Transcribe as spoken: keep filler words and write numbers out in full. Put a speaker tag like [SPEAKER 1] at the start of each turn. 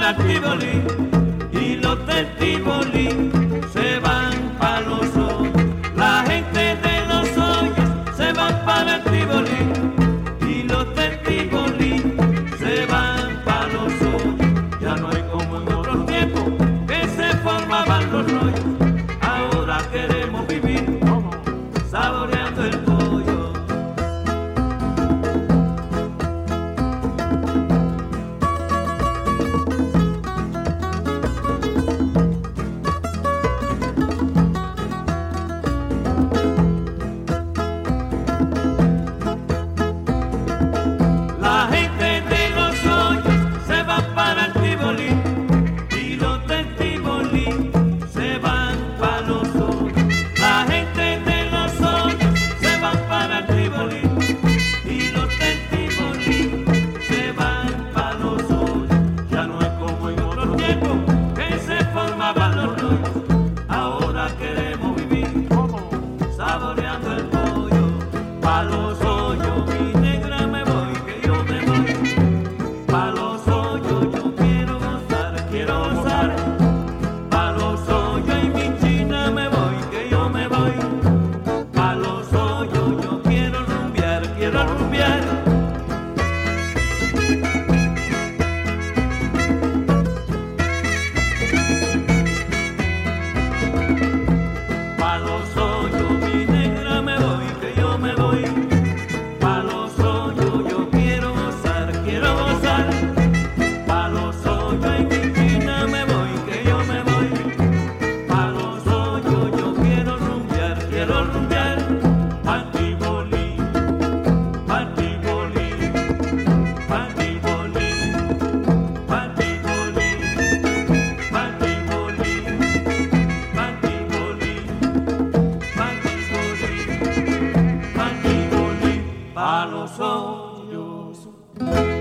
[SPEAKER 1] para el Tibolí y los del Tibolí se van para los hoyos. La gente de los hoyos se van para el Tibolí y los del Tibolí se van para los hoyos. Ya no hay como en otros tiempos que se formaban los rollos. Ahora queremos vivir saboreando el pollo. La gente de los hoyos se va para el Tibolí y los del Tibolí se van para los hoyos. La gente de los hoyos se van para el Tibolí y los del Tibolí se van para los hoyos. Ya no es como en otros tiempos que se formaban los rollos. Ahora queremos vivir saboreando el pollo. Pa' los hoyos, mi negra, me voy, que yo me voy. Pa' los hoyos yo quiero gozar, quiero gozar. Pa' los hoyos y mi china me voy, que yo me voy. Pa' los hoyos yo quiero rumbear, quiero rumbear. Pa' los hoyos, mi negra, me voy, que yo me voy. Pa' los hoyos yo quiero gozar, quiero gozar. Pa' los hoyos y mi china me voy, que yo me voy. Pa' los hoyos yo quiero rumbear, quiero rumbear. Pa'l Tibolí, pa'l Tibolí, pa'l Tibolí, pa'l Tibolí, pa'l Tibolí, pa'l Tibolí, pa'l Tibolí, pa'l Tibolí, pa' los hoyos.